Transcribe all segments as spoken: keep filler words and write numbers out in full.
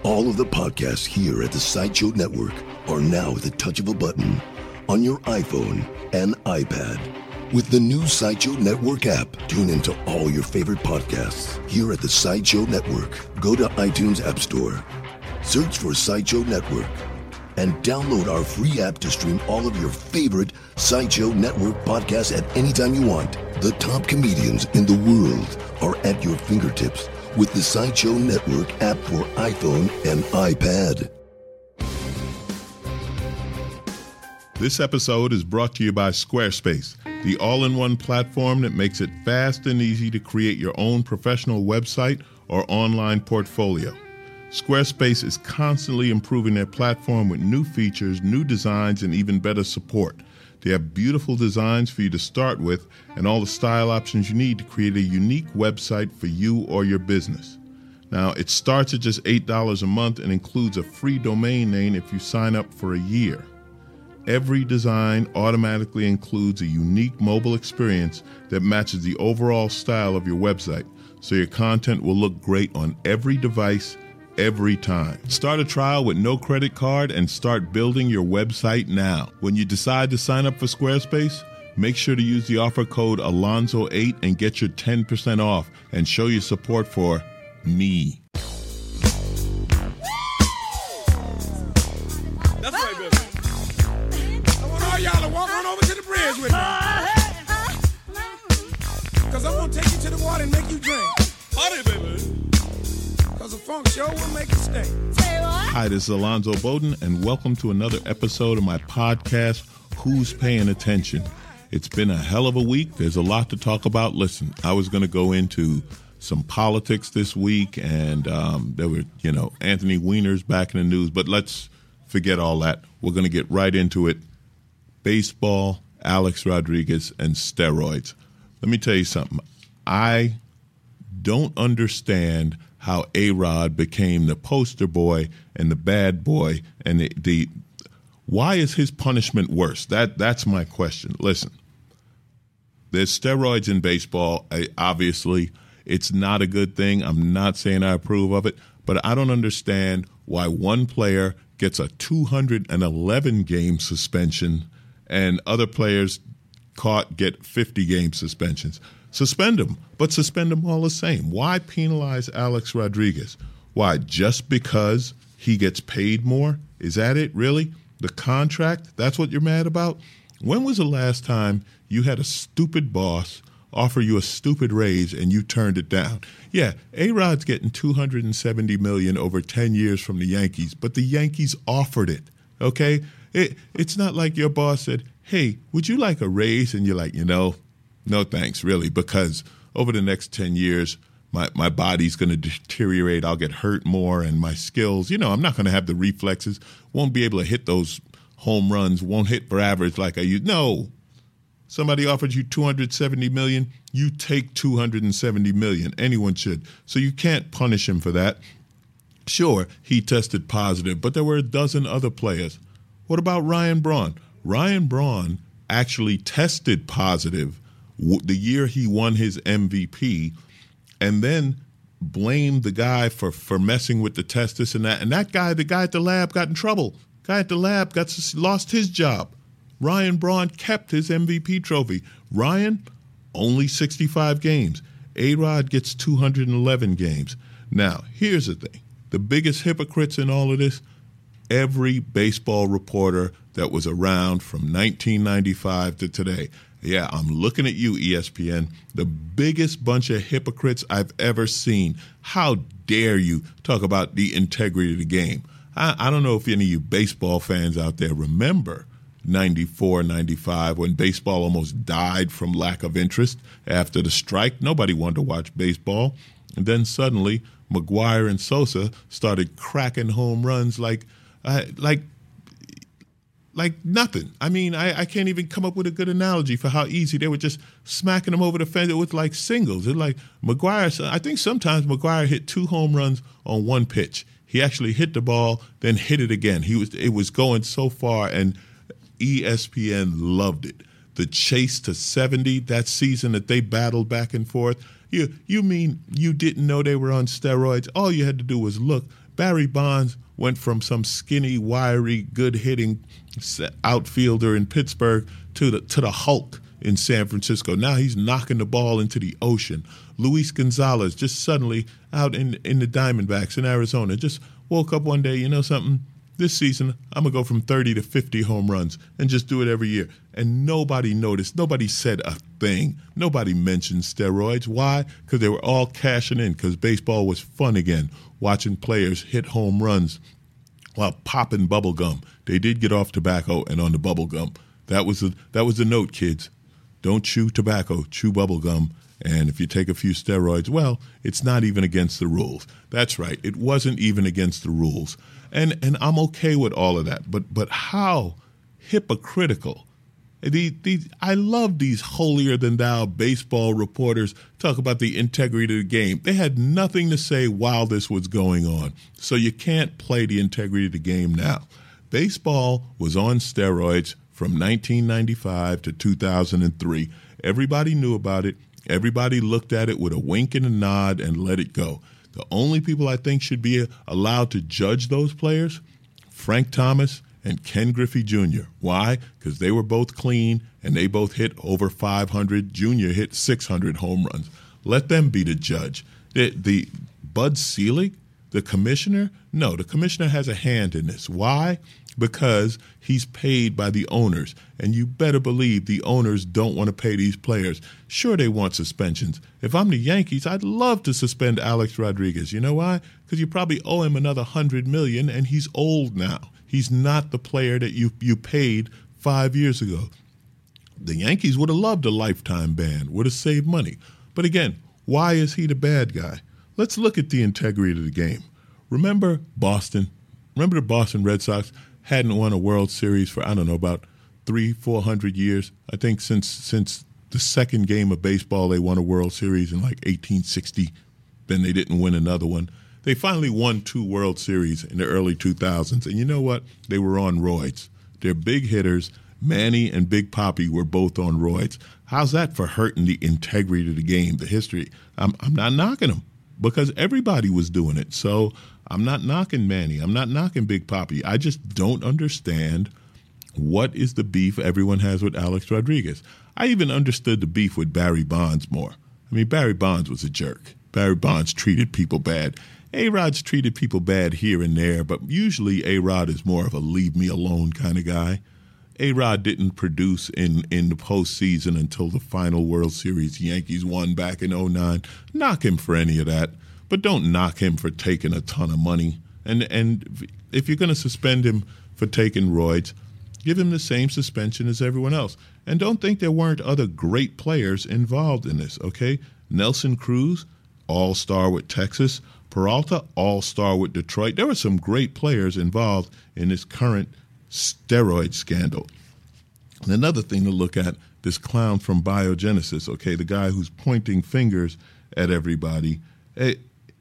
All of the podcasts here at the Sideshow Network are now at the touch of a button on your iPhone and iPad. With the new Sideshow Network app, tune into all your favorite podcasts here at the Sideshow Network. Go to iTunes App Store, search for Sideshow Network, and download our free app to stream all of your favorite Sideshow Network podcasts at any time you want. The top comedians in the world are at your fingertips with the Sideshow Network app for iPhone and iPad. This episode is brought to you by Squarespace, the all-in-one platform that makes it fast and easy to create your own professional website or online portfolio. Squarespace is constantly improving their platform with new features, new designs, and even better support. They have beautiful designs for you to start with and all the style options you need to create a unique website for you or your business. Now, it starts at just eight dollars a month and includes a free domain name if you sign up for a year. Every design automatically includes a unique mobile experience that matches the overall style of your website, so your content will look great on every device every time. Start a trial with no credit card and start building your website now. When you decide to sign up for Squarespace, make sure to use the offer code Alonzo eight and get your ten percent off and show your support for me. That's right, baby. I want all y'all to walk on over to the bridge with me. Because I'm going to take you to the water and make you drink. Party, baby. Because a funk show will make you stay. Hi, this is Alonzo Bowden, and welcome to another episode of my podcast, Who's Paying Attention? It's been a hell of a week. There's a lot to talk about. Listen, I was going to go into some politics this week, and um, there were, you know, Anthony Weiner's back in the news, but let's forget all that. We're going to get right into it. Baseball, Alex Rodriguez, and steroids. Let me tell you something. I don't understand how A-Rod became the poster boy and the bad boy, and the, the why is his punishment worse? That that's my question. Listen, there's steroids in baseball. I, obviously, it's not a good thing. I'm not saying I approve of it, but I don't understand why one player gets a two hundred eleven game suspension and other players caught get fifty game suspensions. Suspend them, but suspend them all the same. Why penalize Alex Rodriguez? Why, just because he gets paid more? Is that it, really? The contract? That's what you're mad about? When was the last time you had a stupid boss offer you a stupid raise and you turned it down? Yeah, A-Rod's getting two hundred seventy million dollars over ten years from the Yankees, but the Yankees offered it, okay? It, it's not like your boss said, hey, would you like a raise? And you're like, you know, no thanks, really, because over the next ten years, my, my body's going to deteriorate. I'll get hurt more, and my skills, you know, I'm not going to have the reflexes, won't be able to hit those home runs, won't hit for average like I used. No. Somebody offered you two hundred seventy million dollars, you take two hundred seventy million dollars. Anyone should. So you can't punish him for that. Sure, he tested positive, but there were a dozen other players. What about Ryan Braun? Ryan Braun actually tested positive the year he won his M V P, and then blamed the guy for, for messing with the test, this and that. And that guy, the guy at the lab, got in trouble. Guy at the lab got lost his job. Ryan Braun kept his M V P trophy. Ryan, only sixty-five games. A-Rod gets two hundred eleven games. Now, here's the thing. The biggest hypocrites in all of this, every baseball reporter that was around from nineteen ninety-five to today. Yeah, I'm looking at you, E S P N, the biggest bunch of hypocrites I've ever seen. How dare you talk about the integrity of the game? I, I don't know if any of you baseball fans out there remember ninety-four, ninety-five, when baseball almost died from lack of interest after the strike. Nobody wanted to watch baseball. And then suddenly, McGwire and Sosa started cracking home runs like, uh, like, like nothing. I mean, I, I can't even come up with a good analogy for how easy they were just smacking them over the fence. It was like singles. It like McGwire. I think sometimes McGwire hit two home runs on one pitch. He actually hit the ball, then hit it again. He was it was going so far, and E S P N loved it. The chase to seventy, that season that they battled back and forth. You you mean you didn't know they were on steroids? All you had to do was look. Barry Bonds went from some skinny, wiry, good-hitting outfielder in Pittsburgh to the to the Hulk in San Francisco. Now he's knocking the ball into the ocean. Luis Gonzalez just suddenly out in in the Diamondbacks in Arizona just woke up one day, you know something? This season, I'm going to go from thirty to fifty home runs and just do it every year. And nobody noticed. Nobody said a thing. Nobody mentioned steroids. Why? Because they were all cashing in because baseball was fun again, watching players hit home runs while popping bubble gum. They did get off tobacco and on the bubble gum. That was the, that was the note, kids. Don't chew tobacco, chew bubble gum. And if you take a few steroids, well, it's not even against the rules. That's right. It wasn't even against the rules. And and I'm okay with all of that. But but how hypocritical. The, the, I love these holier-than-thou baseball reporters talk about the integrity of the game. They had nothing to say while this was going on. So you can't play the integrity of the game now. Baseball was on steroids from nineteen ninety-five to two thousand three. Everybody knew about it. Everybody looked at it with a wink and a nod and let it go. The only people I think should be allowed to judge those players, Frank Thomas and Ken Griffey Junior Why? Because they were both clean and they both hit over five hundred. Junior hit six hundred home runs. Let them be the judge. The, the Bud Selig, the commissioner, no, the commissioner has a hand in this. Why? Because he's paid by the owners, and you better believe the owners don't want to pay these players. Sure, they want suspensions. If I'm the Yankees, I'd love to suspend Alex Rodriguez. You know why? Because you probably owe him another hundred million dollars, and he's old now. He's not the player that you you paid five years ago. The Yankees would have loved a lifetime ban, would have saved money. But again, why is he the bad guy? Let's look at the integrity of the game. Remember Boston? Remember the Boston Red Sox hadn't won a World Series for, I don't know, about three, four hundred years. I think since since the second game of baseball, they won a World Series in like eighteen sixty. Then they didn't win another one. They finally won two World Series in the early two thousands. And you know what? They were on roids. They're big hitters. Manny and Big Papi were both on roids. How's that for hurting the integrity of the game, the history? I'm, I'm not knocking them because everybody was doing it. So I'm not knocking Manny. I'm not knocking Big Papi. I just don't understand what is the beef everyone has with Alex Rodriguez. I even understood the beef with Barry Bonds more. I mean, Barry Bonds was a jerk. Barry Bonds treated people bad. A-Rod's treated people bad here and there, but usually A-Rod is more of a leave-me-alone kind of guy. A-Rod didn't produce in, in the postseason until the final World Series Yankees won back in oh nine. Knock him for any of that, but don't knock him for taking a ton of money. And, and if you're going to suspend him for taking roids, give him the same suspension as everyone else. And don't think there weren't other great players involved in this, okay? Nelson Cruz, all-star with Texas. Peralta, all-star with Detroit. There were some great players involved in this current steroid scandal. And another thing to look at, this clown from Biogenesis, okay, the guy who's pointing fingers at everybody, eh,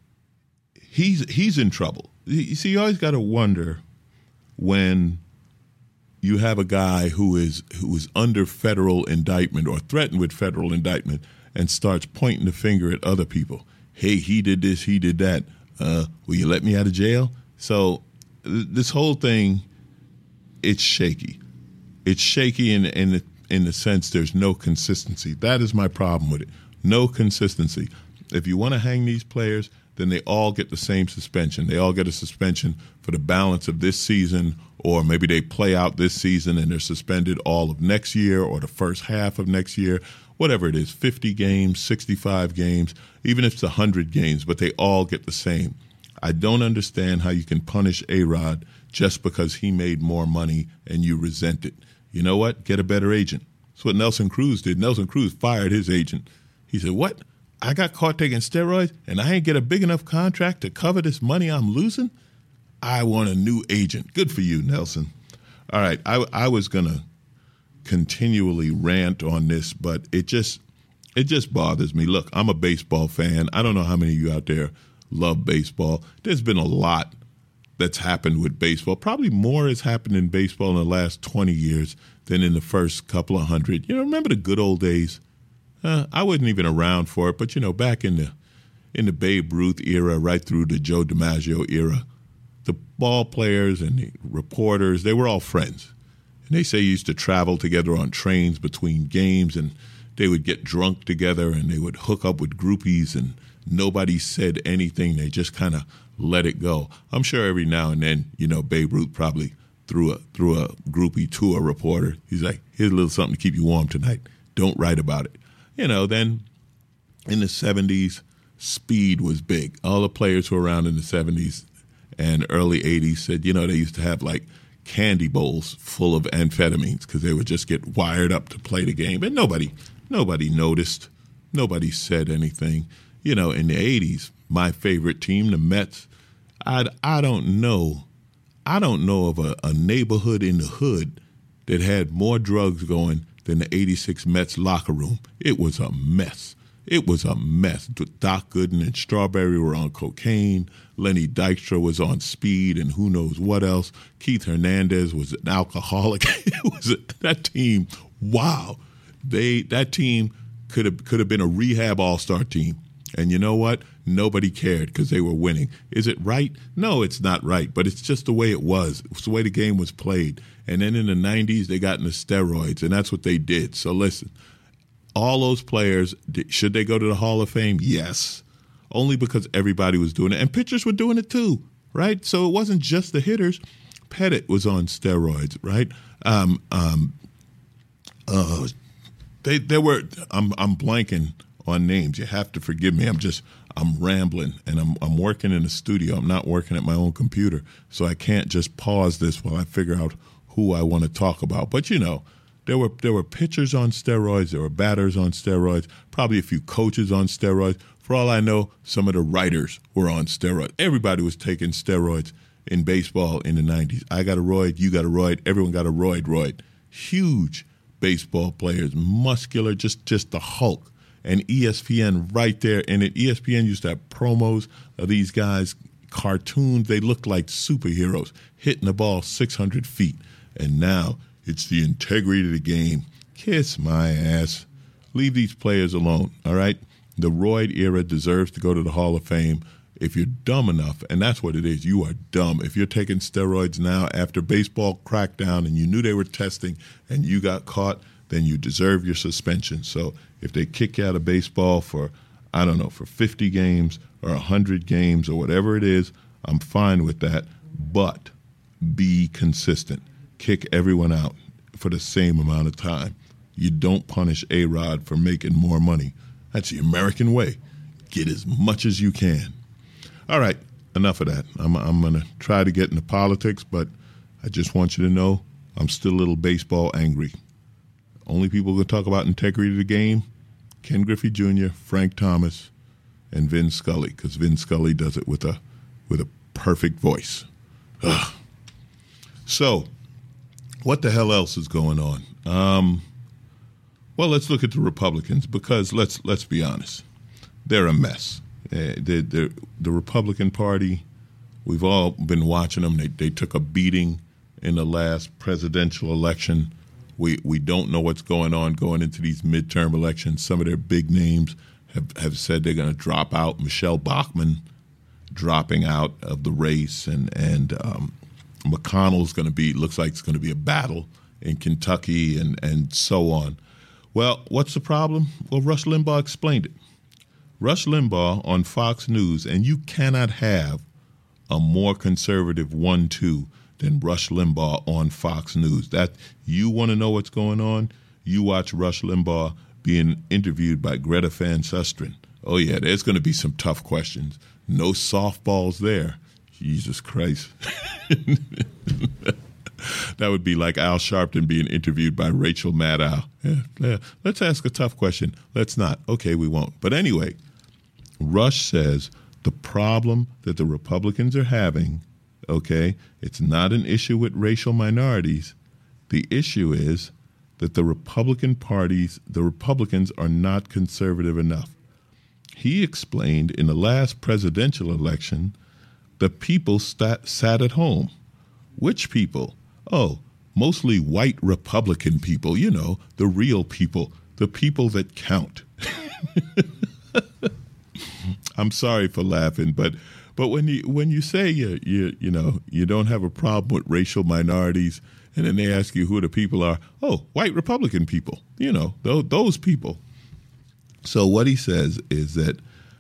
he's he's in trouble. You see, you always got to wonder when you have a guy who is who is under federal indictment or threatened with federal indictment and starts pointing the finger at other people. Hey, he did this, he did that. Uh, will you let me out of jail? So th- this whole thing, it's shaky. It's shaky in, in, the, in the sense there's no consistency. That is my problem with it. No consistency. If you want to hang these players, then they all get the same suspension. They all get a suspension for the balance of this season, or maybe they play out this season and they're suspended all of next year or the first half of next year. Whatever it is, fifty games, sixty-five games, even if it's one hundred games, but they all get the same. I don't understand how you can punish A-Rod just because he made more money and you resent it. You know what? Get a better agent. That's what Nelson Cruz did. Nelson Cruz fired his agent. He said, what? I got caught taking steroids and I ain't get a big enough contract to cover this money I'm losing? I want a new agent. Good for you, Nelson. All right, I, I was going to continually rant on this, but it just it just bothers me. Look, I'm a baseball fan. I don't know how many of you out there love baseball. There's been a lot that's happened with baseball. Probably more has happened in baseball in the last twenty years than in the first couple of hundred. You know, remember the good old days? Uh, I wasn't even around for it, but, you know, back in the in the Babe Ruth era, right through the Joe DiMaggio era, the ball players and the reporters, they were all friends. And they say you used to travel together on trains between games, and they would get drunk together, and they would hook up with groupies, and nobody said anything. They just kind of let it go. I'm sure every now and then, you know, Babe Ruth probably threw a, threw a groupie to a reporter. He's like, here's a little something to keep you warm tonight. Don't write about it. You know, then in the seventies, speed was big. All the players who were around in the seventies and early eighties said, you know, they used to have like candy bowls full of amphetamines because they would just get wired up to play the game. And nobody, nobody noticed. Nobody said anything. You know, in the eighties, my favorite team, the Mets, I I don't know. I don't know of a, a neighborhood in the hood that had more drugs going than the eighty-six Mets locker room. It was a mess. It was a mess. Doc Gooden and Strawberry were on cocaine. Lenny Dykstra was on speed and who knows what else. Keith Hernandez was an alcoholic. It was a, that team, wow. They that team could have could have been a rehab all-star team. And you know what? Nobody cared because they were winning. Is it right? No, it's not right, but it's just the way it was. It's the way the game was played. And then in the nineties, they got into steroids, and that's what they did. So listen, all those players, should they go to the Hall of Fame? Yes. Only because everybody was doing it. And pitchers were doing it too, right? So it wasn't just the hitters. Pettit was on steroids, right? Um, um, uh, they, they were, I'm, I'm blanking on names. You have to forgive me. I'm just, I'm rambling, and I'm I'm working in the studio. I'm not working at my own computer, so I can't just pause this while I figure out who I want to talk about. But you know, there were there were pitchers on steroids, there were batters on steroids, probably a few coaches on steroids. For all I know, some of the writers were on steroids. Everybody was taking steroids in baseball in the nineties. I got a roid, you got a roid, everyone got a roid roid. Huge baseball players, muscular, just just the Hulk. And E S P N right there in it. E S P N used to have promos of these guys, cartoons. They looked like superheroes hitting the ball six hundred feet. And now it's the integrity of the game. Kiss my ass. Leave these players alone, all right? The roid era deserves to go to the Hall of Fame if you're dumb enough, and that's what it is. You are dumb. If you're taking steroids now after baseball crackdown and you knew they were testing and you got caught, then you deserve your suspension. So if they kick you out of baseball for, I don't know, for fifty games or one hundred games or whatever it is, I'm fine with that. But be consistent. Kick everyone out for the same amount of time. You don't punish A-Rod for making more money. That's the American way. Get as much as you can. All right, enough of that. I'm, I'm going to try to get into politics, but I just want you to know I'm still a little baseball angry. Only people who talk about integrity of the game, Ken Griffey Junior, Frank Thomas, and Vin Scully, because Vin Scully does it with a with a perfect voice. Ugh. So, what the hell else is going on? Um, well, let's look at the Republicans, because let's let's be honest, they're a mess. Uh, they're, they're, the Republican Party, we've all been watching them. They they took a beating in the last presidential election. We we don't know what's going on going into these midterm elections. Some of their big names have, have said they're going to drop out. Michelle Bachmann dropping out of the race, and and um, McConnell's going to be, looks like it's going to be a battle in Kentucky, and, and so on. Well, what's the problem? Well, Rush Limbaugh explained it. Rush Limbaugh on Fox News, and you cannot have a more conservative one two than Rush Limbaugh on Fox News. That, you want to know what's going on? You watch Rush Limbaugh being interviewed by Greta Van Susteren. Oh yeah, there's going to be some tough questions. No softballs there. Jesus Christ. That would be like Al Sharpton being interviewed by Rachel Maddow. Yeah, yeah. Let's ask a tough question. Let's not. Okay, we won't. But anyway, Rush says the problem that the Republicans are having, okay, it's not an issue with racial minorities. The issue is that the Republican parties, the Republicans are not conservative enough. He explained in the last presidential election, the people sat, sat at home. Which people? Oh, mostly white Republican people, you know, the real people, the people that count. I'm sorry for laughing, but but when you when you say you you you know you don't have a problem with racial minorities, and then they ask you who the people are, oh, white Republican people, you know, those, those people. So what he says is that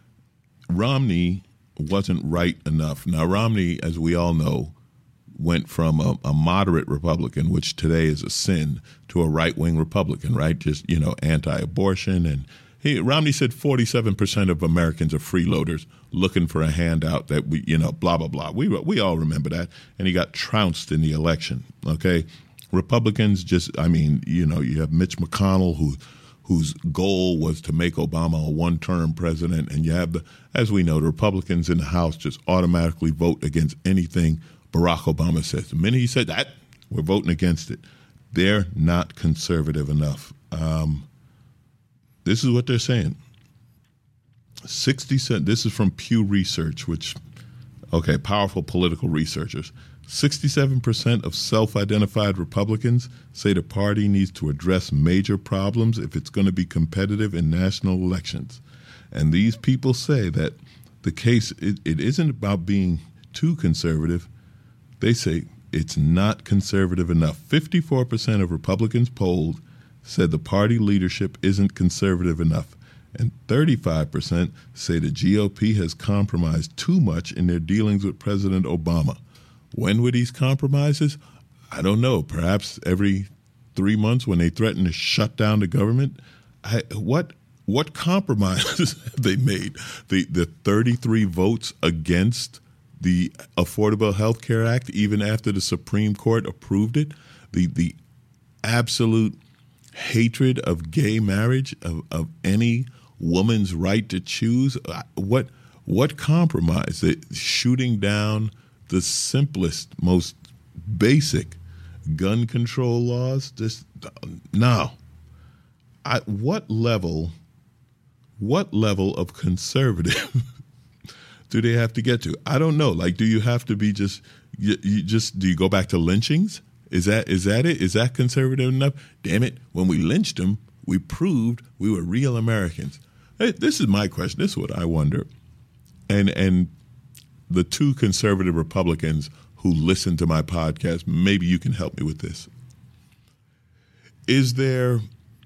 Romney wasn't right enough. Now, Romney, as we all know, went from a, a moderate Republican, which today is a sin, to a right-wing Republican, right? Just, you know, anti-abortion. And he, Romney said forty-seven percent of Americans are freeloaders looking for a handout that we, you know, blah, blah, blah. We, we all remember that. And he got trounced in the election, okay? Republicans just, I mean, you know, you have Mitch McConnell, who whose goal was to make Obama a one-term president. And you have, the, as we know, the Republicans in the House just automatically vote against anything Barack Obama says. The minute he said that, we're voting against it. They're not conservative enough. Um, this is what they're saying. sixty cent. This is from Pew Research, which, okay, powerful political researchers. sixty-seven percent of self-identified Republicans say the party needs to address major problems if it's going to be competitive in national elections. And these people say that the case, it, it isn't about being too conservative. They say it's not conservative enough. fifty-four percent of Republicans polled said the party leadership isn't conservative enough. And thirty-five percent say the G O P has compromised too much in their dealings with President Obama. When were these compromises? I don't know. Perhaps every three months when they threaten to shut down the government. I, what what compromises have they made? The the thirty-three votes against the Affordable Health Care Act, even after the Supreme Court approved it. The the absolute hatred of gay marriage, of, of any woman's right to choose. What what compromise? The shooting down the simplest, most basic gun control laws. Just now, at what level, what level of conservative do they have to get to? I don't know. Like, do you have to be just, you, you just, do you go back to lynchings? Is that is that it? Is that conservative enough? Damn it! When we lynched them, we proved we were real Americans. Hey, this is my question. This is what I wonder, and and. The two conservative Republicans who listen to my podcast, maybe you can help me with this. Is there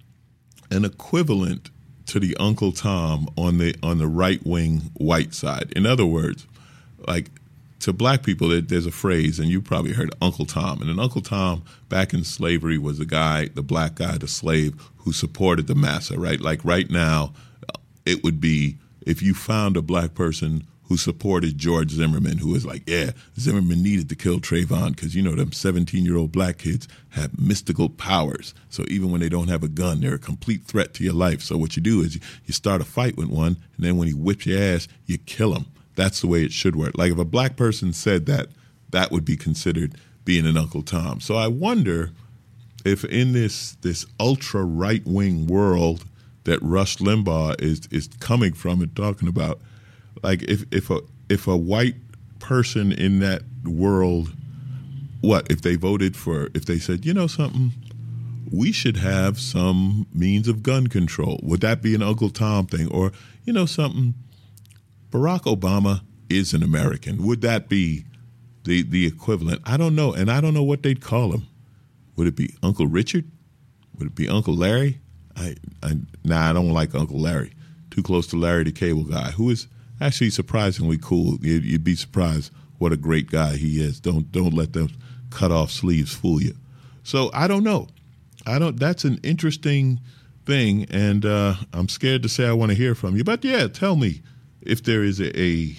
an equivalent to the Uncle Tom on the on the right-wing white side? In other words, like to black people, there's a phrase, and you probably heard Uncle Tom. And an Uncle Tom back in slavery was the guy, the black guy, the slave, who supported the massa, right? Like right now, it would be if you found a black person who supported George Zimmerman, who was like, yeah, Zimmerman needed to kill Trayvon because, you know, them seventeen-year-old black kids have mystical powers. So even when they don't have a gun, they're a complete threat to your life. So what you do is you, you start a fight with one, and then when he whips your ass, you kill him. That's the way it should work. Like if a black person said that, that would be considered being an Uncle Tom. So I wonder if in this this ultra right-wing world that Rush Limbaugh is is coming from and talking about, like if, if a if a white person in that world, what if they voted for, if they said, you know something, we should have some means of gun control, would that be an Uncle Tom thing? Or, you know something, Barack Obama is an American. Would that be the the equivalent? I don't know, and I don't know what they'd call him. Would it be Uncle Richard? Would it be Uncle Larry? I, I nah, I don't like Uncle Larry. Too close to Larry the Cable Guy, who is actually surprisingly cool. You'd, you'd be surprised what a great guy he is. Don't don't let them cut off sleeves fool you. So I don't know. I don't. That's an interesting thing, and uh, I'm scared to say I want to hear from you. But yeah, tell me if there is a, a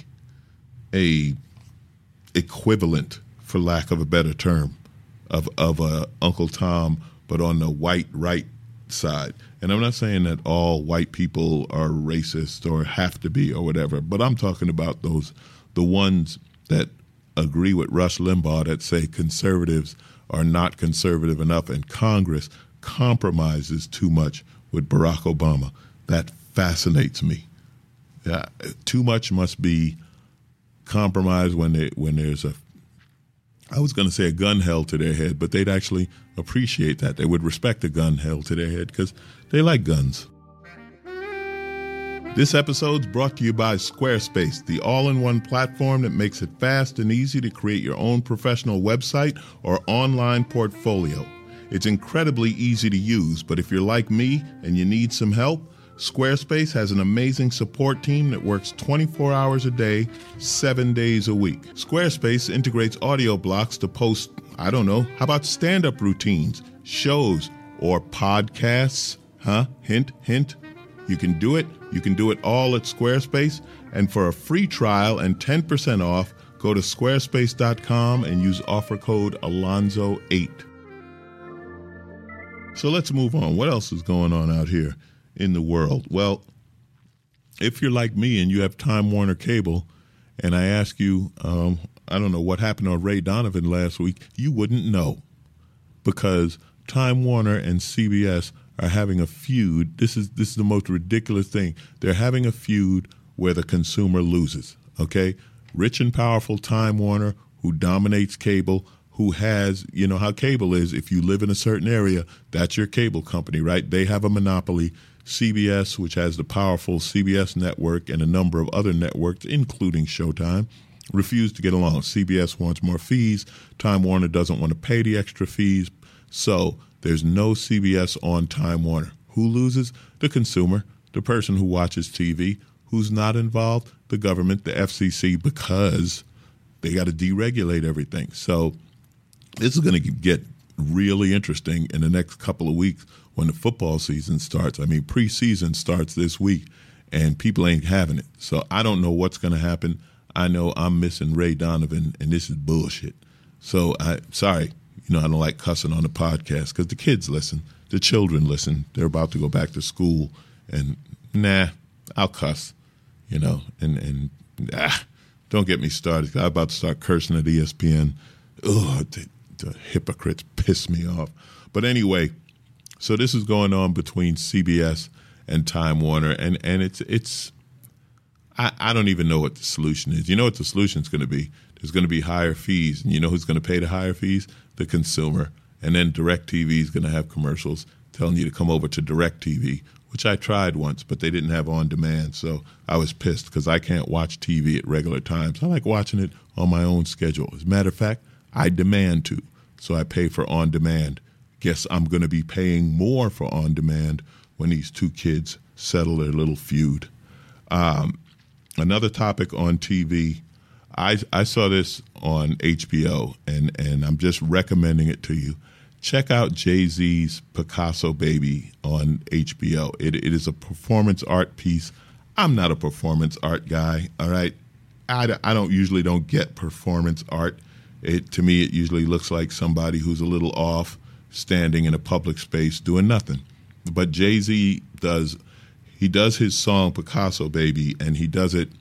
a equivalent, for lack of a better term, of of a Uncle Tom, but on the white right side. And I'm not saying that all white people are racist or have to be or whatever, but I'm talking about those, the ones that agree with Rush Limbaugh that say conservatives are not conservative enough and Congress compromises too much with Barack Obama. That fascinates me. Yeah, too much must be compromised when they, when there's a, I was going to say a gun held to their head, but they'd actually appreciate that. They would respect a gun held to their head because they like guns. This episode's brought to you by Squarespace, the all-in-one platform that makes it fast and easy to create your own professional website or online portfolio. It's incredibly easy to use, but if you're like me and you need some help, Squarespace has an amazing support team that works twenty-four hours a day, seven days a week. Squarespace integrates audio blocks to post, I don't know, how about stand-up routines, shows, or podcasts? Huh? Hint, hint. You can do it. You can do it all at Squarespace. And for a free trial and ten percent off, go to squarespace dot com and use offer code Alonzo eight. So let's move on. What else is going on out here in the world? Well, if you're like me and you have Time Warner Cable, and I ask you, um, I don't know what happened on Ray Donovan last week, you wouldn't know, because Time Warner and C B S are having a feud. This is this is the most ridiculous thing. They're having a feud where the consumer loses, okay? Rich and powerful Time Warner, who dominates cable, who has, you know how cable is. If you live in a certain area, that's your cable company, right? They have a monopoly. C B S, which has the powerful C B S network and a number of other networks, including Showtime, refused to get along. C B S wants more fees. Time Warner doesn't want to pay the extra fees. So there's no C B S on Time Warner. Who loses? The consumer, the person who watches T V. Who's not involved? The government, the F C C, because they got to deregulate everything. So this is going to get really interesting in the next couple of weeks when the football season starts. I mean, preseason starts this week, and people ain't having it. So I don't know what's going to happen. I know I'm missing Ray Donovan, and this is bullshit. So I sorry. You know, I don't like cussing on the podcast because the kids listen. The children listen. They're about to go back to school. And, nah, I'll cuss, you know. And, and ah, don't get me started. I'm about to start cursing at E S P N. Ugh, the, the hypocrites piss me off. But anyway, so this is going on between C B S and Time Warner. And, and it's, it's I, I don't even know what the solution is. You know what the solution is going to be? There's going to be higher fees. And you know who's going to pay the higher fees? The consumer. And then DirecTV is going to have commercials telling you to come over to DirecTV, which I tried once, but they didn't have on demand. So I was pissed because I can't watch T V at regular times. I like watching it on my own schedule. As a matter of fact, I demand to. So I pay for on demand. Guess I'm going to be paying more for on demand when these two kids settle their little feud. Um, another topic on T V. I, I saw this on H B O, and, and I'm just recommending it to you. Check out Jay-Z's Picasso Baby on H B O. It, it is a performance art piece. I'm not a performance art guy, all right? I, I don't usually don't get performance art. It, to me, it usually looks like somebody who's a little off, standing in a public space doing nothing. But Jay-Z does, he does his song Picasso Baby, and he does it.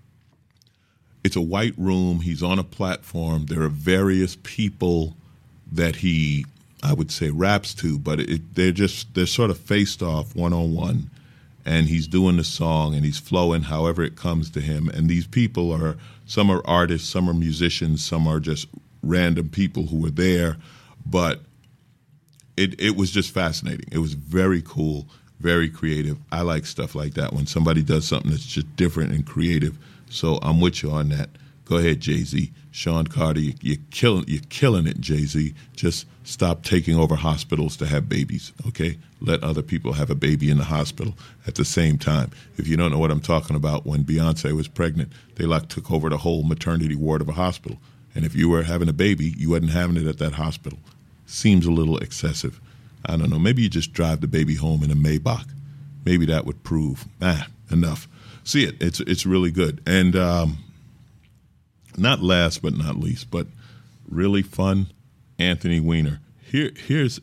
It's a white room. He's on a platform. There are various people that he, I would say, raps to, but it, they're just, they're sort of faced off one-on-one. And he's doing the song, and he's flowing however it comes to him. And these people are, some are artists, some are musicians, some are just random people who were there. But it, it was just fascinating. It was very cool, very creative. I like stuff like that when somebody does something that's just different and creative. So I'm with you on that. Go ahead, Jay-Z. Sean Carter, you, you're killing you're killing it, Jay-Z. Just stop taking over hospitals to have babies, okay? Let other people have a baby in the hospital at the same time. If you don't know what I'm talking about, when Beyonce was pregnant, they like took over the whole maternity ward of a hospital. And if you were having a baby, you wasn't having it at that hospital. Seems a little excessive. I don't know. Maybe you just drive the baby home in a Maybach. Maybe that would prove, ah, enough. See it. It's it's really good. And um, not last but not least, but really fun, Anthony Weiner. Here, here's,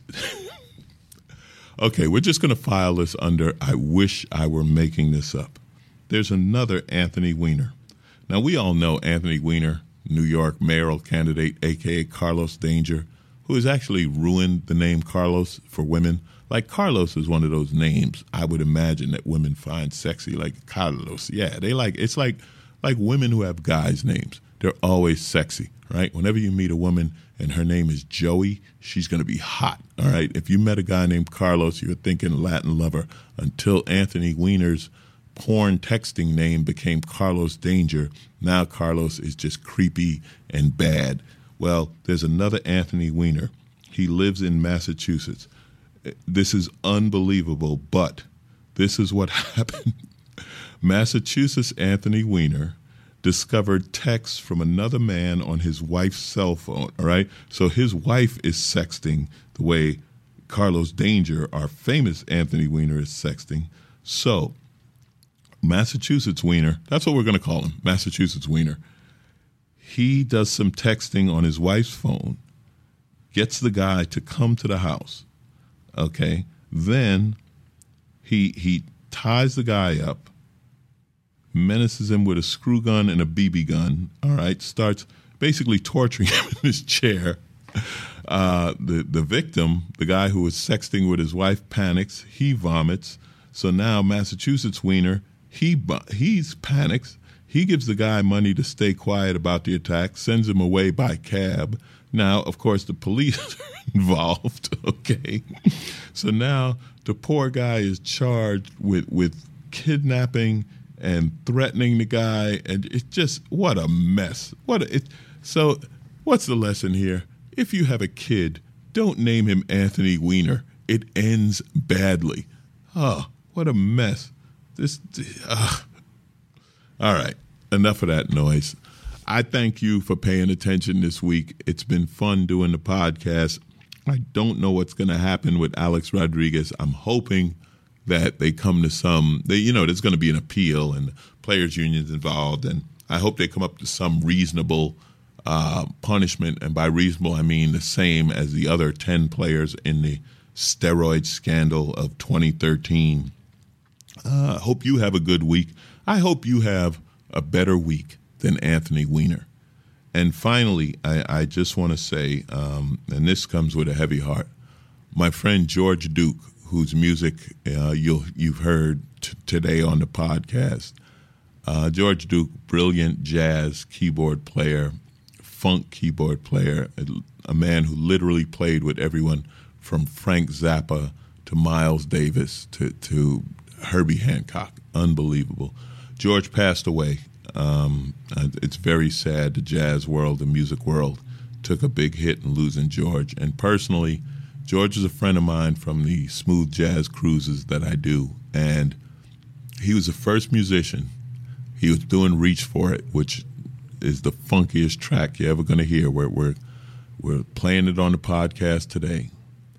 okay, we're just going to file this under I wish I were making this up. There's another Anthony Weiner. Now, we all know Anthony Weiner, New York mayoral candidate, a k a. Carlos Danger, who has actually ruined the name Carlos for women. Like, Carlos is one of those names I would imagine that women find sexy, like Carlos. Yeah, they like, it's like like women who have guys' names. They're always sexy, right? Whenever you meet a woman and her name is Joey, she's going to be hot, all right? If you met a guy named Carlos, you're thinking Latin lover, until Anthony Weiner's porn texting name became Carlos Danger. Now Carlos is just creepy and bad. Well, there's another Anthony Weiner. He lives in Massachusetts. This is unbelievable, but this is what happened. Massachusetts Anthony Weiner discovered texts from another man on his wife's cell phone, all right? So his wife is sexting the way Carlos Danger, our famous Anthony Weiner, is sexting. So Massachusetts Weiner, that's what we're going to call him, Massachusetts Weiner. He does some texting on his wife's phone, gets the guy to come to the house, okay? Then he he ties the guy up, menaces him with a screw gun and a B B gun, all right, starts basically torturing him in his chair. Uh, the, the victim, the guy who was sexting with his wife, panics. He vomits. So now Massachusetts Weiner, he he's panics. He gives the guy money to stay quiet about the attack, sends him away by cab. Now, of course, the police are involved, okay? So now the poor guy is charged with, with kidnapping and threatening the guy, and it's just, what a mess. What a, it, so what's the lesson here? If you have a kid, don't name him Anthony Weiner. It ends badly. Oh, what a mess. This, uh. All right, enough of that noise. I thank you for paying attention this week. It's been fun doing the podcast. I don't know what's going to happen with Alex Rodriguez. I'm hoping that they come to some, they, you know, there's going to be an appeal and the players' unions involved, and I hope they come up to some reasonable uh, punishment. And by reasonable, I mean the same as the other ten players in the steroid scandal of twenty thirteen. I uh, hope you have a good week. I hope you have a better week than Anthony Weiner. And finally, I, I just want to say, um, and this comes with a heavy heart, my friend George Duke, whose music uh, you'll, you've heard t- today on the podcast. Uh, George Duke, brilliant jazz keyboard player, funk keyboard player, a, a man who literally played with everyone from Frank Zappa to Miles Davis to, to Herbie Hancock. Unbelievable. George passed away. Um, it's very sad. The jazz world, the music world, took a big hit in losing George. And personally, George is a friend of mine from the smooth jazz cruises that I do. And he was the first musician. He was doing Reach For It, which is the funkiest track you're ever going to hear. We're, we're, we're playing it on the podcast today.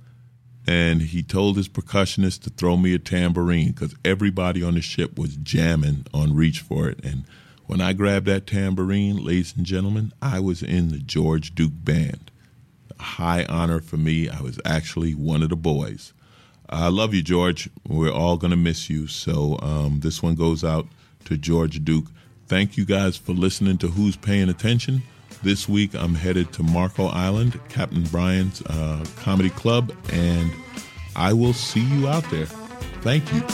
And he told his percussionist to throw me a tambourine because everybody on the ship was jamming on Reach For It. And when I grabbed that tambourine, ladies and gentlemen, I was in the George Duke Band. A high honor for me. I was actually one of the boys. I love you, George. We're all going to miss you. So um, this one goes out to George Duke. Thank you guys for listening to Who's Paying Attention. This week, I'm headed to Marco Island, Captain Brian's uh, Comedy Club, and I will see you out there. Thank you.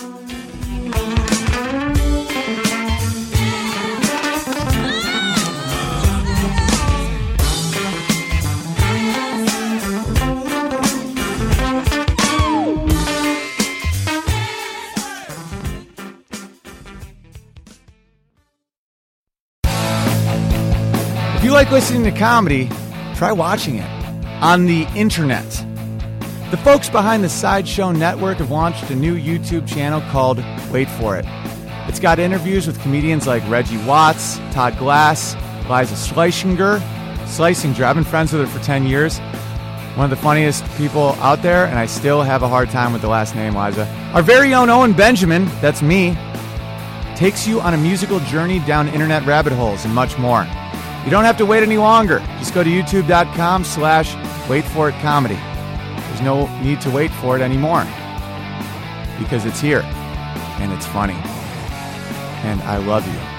If you like listening to comedy, try watching it on the internet. The folks behind the Sideshow Network have launched a new YouTube channel called Wait For It. It's got interviews with comedians like Reggie Watts, Todd Glass, Liza Schlesinger. Schlesinger, I've been friends with her for ten years. One of the funniest people out there, and I still have a hard time with the last name, Liza. Our very own Owen Benjamin, that's me, takes you on a musical journey down internet rabbit holes and much more. You don't have to wait any longer. Just go to youtube.com slash wait for it comedy. There's no need to wait for it anymore because it's here and it's funny. And I love you.